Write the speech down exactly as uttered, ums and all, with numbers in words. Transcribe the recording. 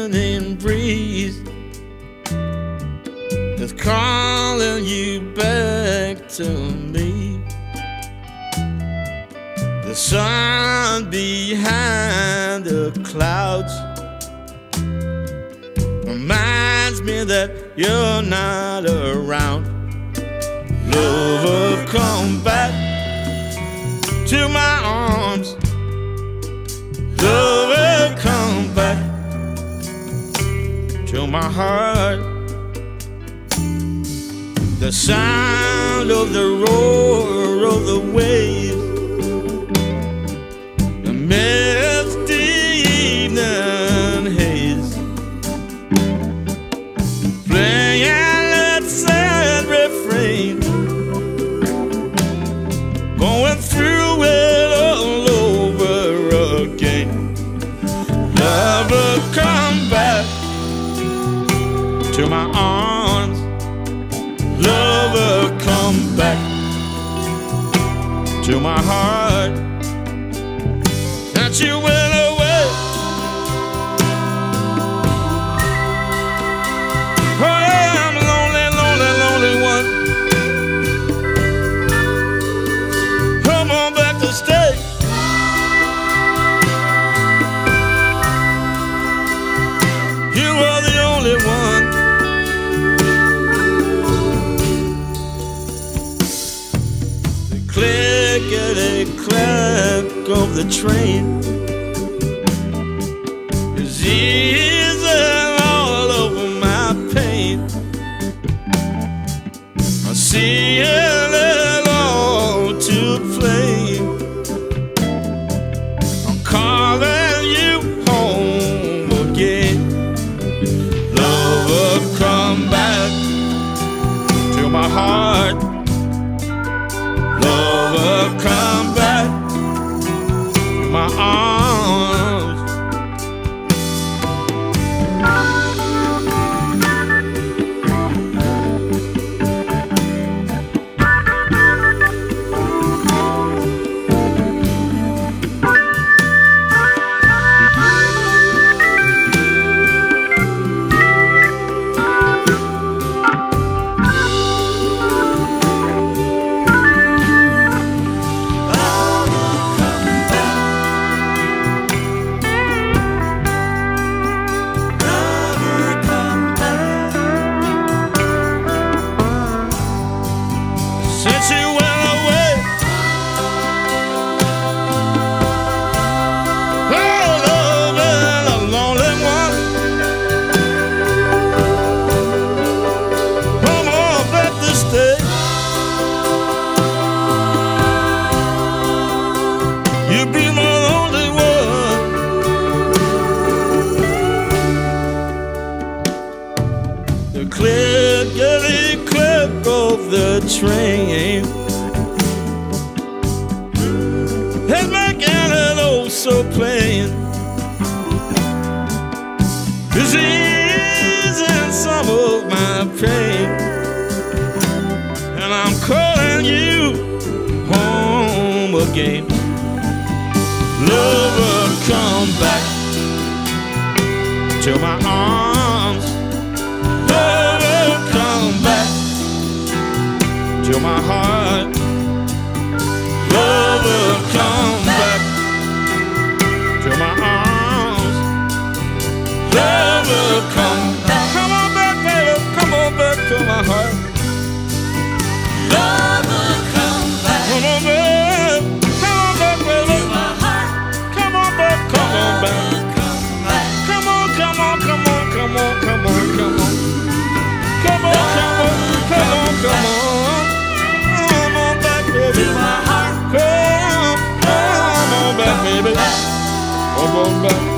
evening breeze is calling you back to me. The sun behind the clouds reminds me that you're not around. Lover, come back to my arms. Lover, come back to my heart. The sound of the roar of the waves, the misty evening haze, playing that sad refrain, going through it all over again. Lover, come back to my arms. Lover, come back to my heart. That you went away. Oh yeah, I'm a lonely, lonely, lonely one. Come on back to stay. You are the only one. Click-a-click of the train is easing all over my pain. I see it all too plain. I'm calling you home again. Lover, come back to my heart. Lover, come back to my arms. Since you went away, oh, loving a lonely one. Come on back to stay. You be my only one. The clickety-click of the train is making it oh so plain. It's easing some of my pain, and I'm calling you home again. Lover, come back to my arms. Lover, come back to my heart. Lover, come back to my arms. Lover, come back. Come on back, baby. Come on back to my heart. Lover, come back. Come on back. Come on back, baby. To my heart. Come on back. Come on back. Come back. Come on, come on, come on, come on, come on, come on. Come on, come on, come on, come on. Come on back, baby. To my heart. Come, come on back, baby. Come on back.